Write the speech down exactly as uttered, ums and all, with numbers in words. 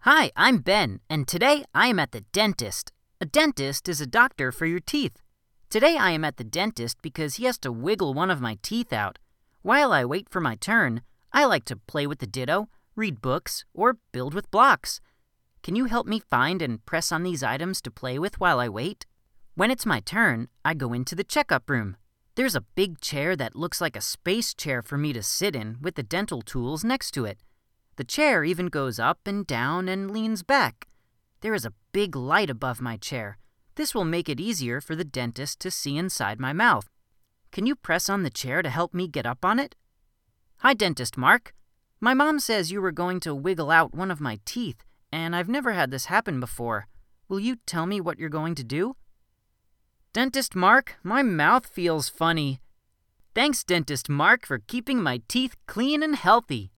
Hi, I'm Ben, and today I am at the dentist. A dentist is a doctor for your teeth. Today I am at the dentist because he has to wiggle one of my teeth out. While I wait for my turn, I like to play with the Ditto, read books, or build with blocks. Can you help me find and press on these items to play with while I wait? When it's my turn, I go into the checkup room. There's a big chair that looks like a space chair for me to sit in with the dental tools next to it. The chair even goes up and down and leans back. There is a big light above my chair. This will make it easier for the dentist to see inside my mouth. Can you press on the chair to help me get up on it? Hi, Dentist Mark. My mom says you were going to wiggle out one of my teeth, and I've never had this happen before. Will you tell me what you're going to do? Dentist Mark, my mouth feels funny. Thanks, Dentist Mark, for keeping my teeth clean and healthy.